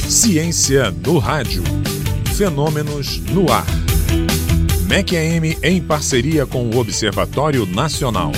Ciência no rádio. Fenômenos no ar. MEC-AM em parceria com o Observatório Nacional.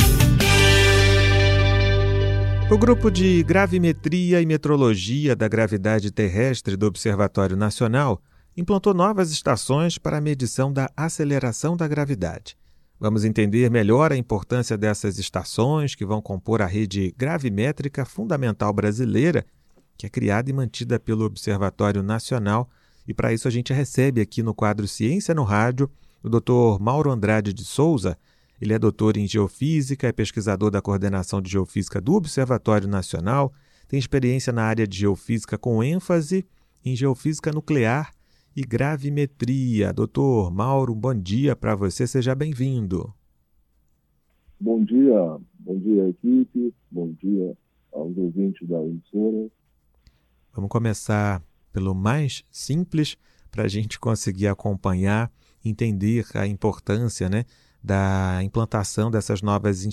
O Grupo de Gravimetria e Metrologia da Gravidade Terrestre do Observatório Nacional implantou novas estações para a medição da aceleração da gravidade. Vamos entender melhor a importância dessas estações que vão compor a rede gravimétrica fundamental brasileira, que é criada e mantida pelo Observatório Nacional. E para isso a gente recebe aqui no quadro Ciência no Rádio o Dr. Mauro Andrade de Souza. Ele é doutor em Geofísica, é pesquisador da Coordenação de Geofísica do Observatório Nacional, tem experiência na área de Geofísica com ênfase em Geofísica Nuclear e Gravimetria. Doutor Mauro, bom dia para você, seja bem-vindo. Bom dia equipe, bom dia aos ouvintes da emissora. Vamos começar pelo mais simples para a gente conseguir acompanhar, entender a importância, da implantação dessas novas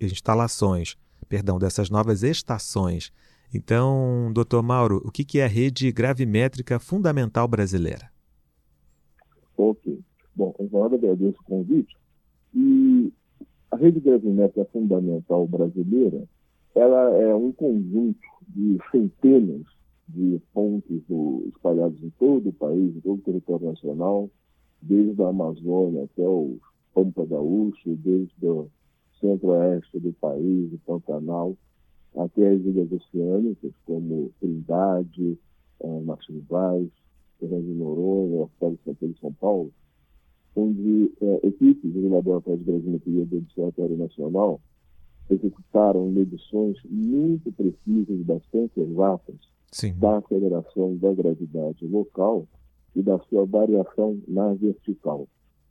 dessas novas estações. Então, doutor Mauro, o que é a Rede Gravimétrica Fundamental Brasileira? Ok. Bom, eu agradeço o convite. E a Rede Gravimétrica Fundamental Brasileira, ela é um conjunto de centenas de pontos espalhados em todo o país, em todo o território nacional, desde a Amazônia até o Pampa Gaúcho, desde o centro-oeste do país, o Pantanal, até as ilhas oceânicas, como Trindade, Martim Vaz, Fernando de Noronha, Hospital de São Pedro e São Paulo, onde equipes de laboratórios de gravimetria do Observatório Nacional executaram medições muito precisas e bastante exatas da aceleração da gravidade local e da sua variação na vertical.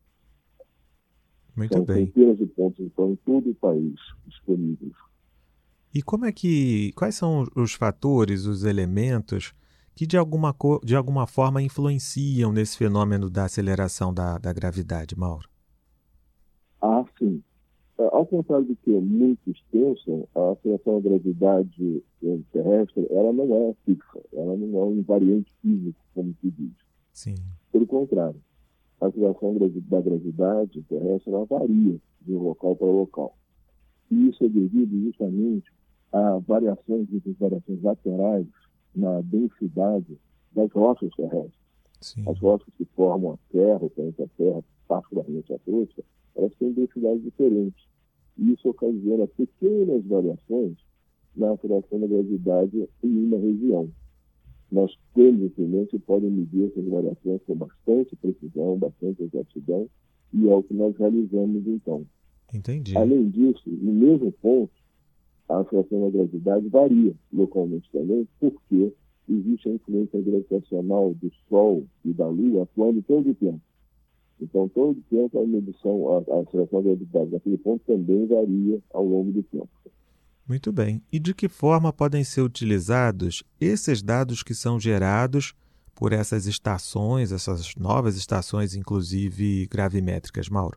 Muito bem. Centenas de pontos, então, em todo o país disponíveis. E quais são os fatores, os elementos que de alguma forma influenciam nesse fenômeno da aceleração da gravidade, Mauro? Sim. Ao contrário do que muitos pensam, a aceleração da gravidade terrestre, ela não é fixa, ela não é um invariante físico, como se diz. Sim. Pelo contrário, a aceleração da gravidade terrestre, ela varia de local para local. E isso é devido justamente a variações laterais na densidade das rochas terrestres. Sim. As rochas que formam a Terra, o planeta Terra, particularmente a Atmosfera, elas têm densidades diferentes. E isso ocasiona pequenas variações na aceleração da gravidade em uma região. Nós temos instrumentos que podem medir essas variações com bastante precisão, bastante exatidão, e é o que nós realizamos então. Entendi. Além disso, no mesmo ponto, a aceleração da gravidade varia localmente também, porque existe a influência gravitacional do Sol e da Lua atuando todo o tempo. Então, todo o tempo a medição, a aceleração da gravidade naquele ponto também varia ao longo do tempo. Muito bem. E de que forma podem ser utilizados esses dados que são gerados por essas estações, essas novas estações, inclusive gravimétricas, Mauro?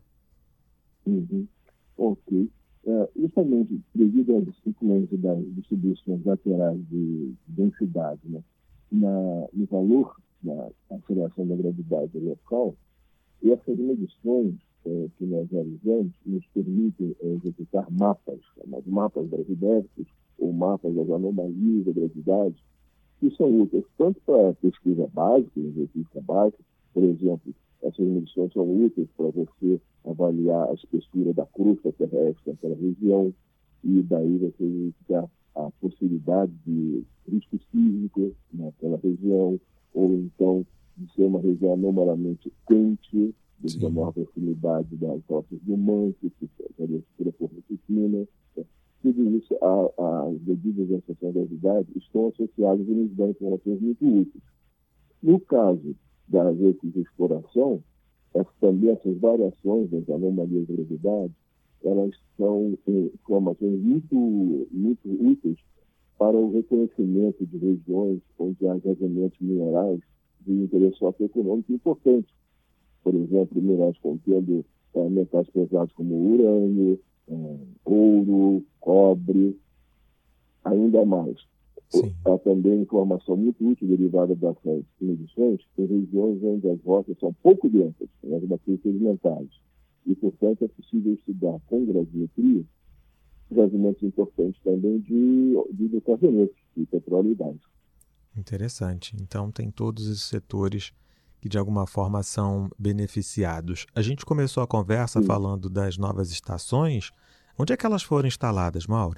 Ok. Justamente devido às influências das distribuições laterais de densidade, no valor da aceleração da gravidade local, e essas medições que nós realizamos nos permitem executar mapas gravidéticos ou mapas das anomalias da gravidade, que são úteis tanto para pesquisa básica, geofísica básica, por exemplo, essas medições são úteis para você avaliar a espessura da crosta terrestre naquela região, e daí você verificar a possibilidade de risco sísmico naquela região, ou então de ser uma região anormalmente quente, devido à maior proximidade das rochas do manto, que seria a porfiritina. Tudo isso, as medidas de aceleração da gravidade estão associadas e nos dão informações muito úteis. No caso das equipes de exploração, essas variações das anomalias da gravidade, elas são informações muito, muito úteis para o reconhecimento de regiões onde há jazamentos minerais de interesse socioeconômico importante. Por exemplo, minerais contendo metais pesados como urânio, ouro, cobre, ainda mais. Há também informação muito útil derivada dessas medições em regiões onde as rochas são pouco densas, as bacias sedimentares, e, portanto, é possível estudar com gravimetria jazimentos importantes também de carbonetos, de petróleo e gás. Interessante. Então, tem todos esses setores que, de alguma forma, são beneficiados. A gente começou a conversa falando das novas estações. Onde é que elas foram instaladas, Mauro?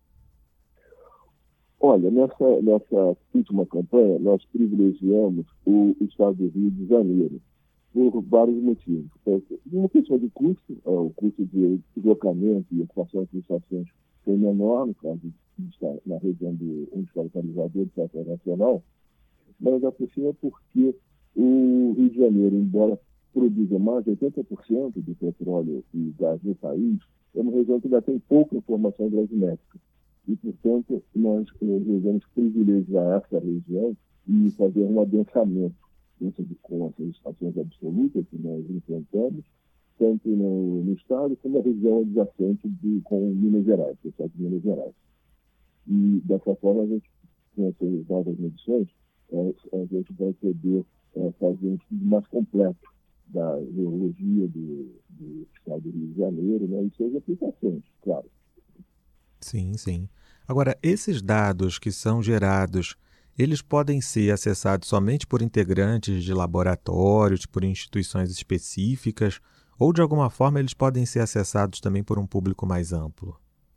Olha, nessa última campanha, nós privilegiamos o estado do Rio de Janeiro, por vários motivos. Uma questão de custo, o custo de deslocamento e ocupação de estações foi menor, no caso de estar na região onde está localizado o Centro Nacional, mas a por porque o Rio de Janeiro, embora produza mais de 80% do petróleo e gás no país, é uma região que ainda tem pouca informação gravimétrica. E, portanto, nós devemos privilegiar essa região e fazer um adensamento com essas estações absolutas que nós enfrentamos, tanto no estado como na região adjacente com Minas Gerais, o estado de Minas Gerais. E, dessa forma, a gente, com essas novas medições, a gente vai poder fazer um estudo mais completo da geologia do estado do Rio de Janeiro, né, e suas aplicações, claro. Sim, sim. Agora, esses dados que são gerados, eles podem ser acessados somente por integrantes de laboratórios, por instituições específicas, ou de alguma forma eles podem ser acessados também por um público mais amplo?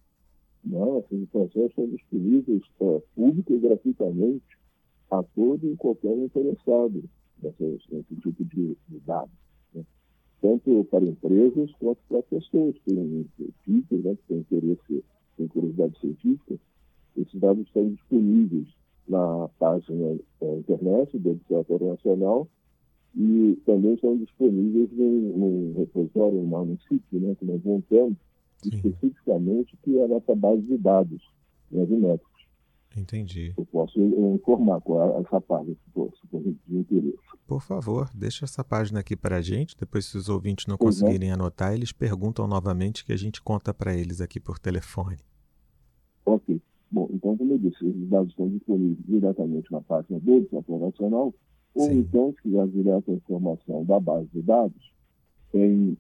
Não, essas informações são disponíveis público e gratuitamente a todo e qualquer interessado nesse tipo de dados, né? Tanto para empresas quanto para pessoas que têm cientistas, né, que têm interesse em curiosidade científica. Esses dados estão disponíveis na página da internet do Observatório Nacional e também estão disponíveis num repositório, num sítio, né, que nós montamos especificamente, que é a nossa base de dados gravimétricos. Entendi. Eu posso informar qual é essa página, se for de interesse. Por favor, deixa essa página aqui para a gente. Depois, se os ouvintes não conseguirem anotar, eles perguntam novamente que a gente conta para eles aqui por telefone. Ok. Bom, então, como eu disse, os dados estão disponíveis diretamente na página do Observatório Nacional, ou então, se quiser direto a informação da base de dados, em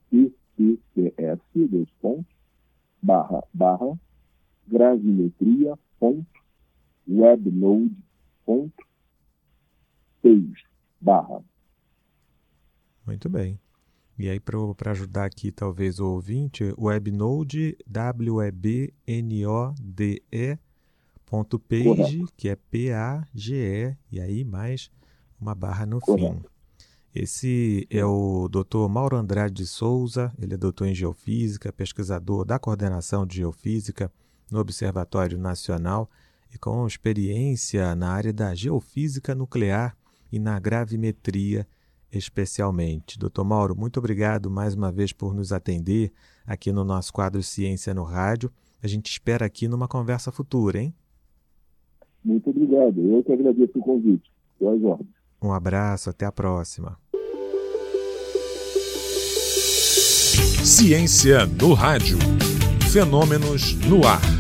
https://gravimetria.webnode.page/. Muito bem. E aí, para ajudar aqui, talvez, o ouvinte, Webnode, WebNode.page, que é PAGE, e aí mais uma barra no fim. Esse é o Dr. Mauro Andrade de Souza, ele é doutor em Geofísica, pesquisador da Coordenação de Geofísica no Observatório Nacional e com experiência na área da geofísica nuclear e na gravimetria especialmente. Dr. Mauro, muito obrigado mais uma vez por nos atender aqui no nosso quadro Ciência no Rádio. A gente espera aqui numa conversa futura, hein? Muito obrigado. Eu que agradeço o convite. Boas ordens. Um abraço, até a próxima. Ciência no Rádio. Fenômenos no ar.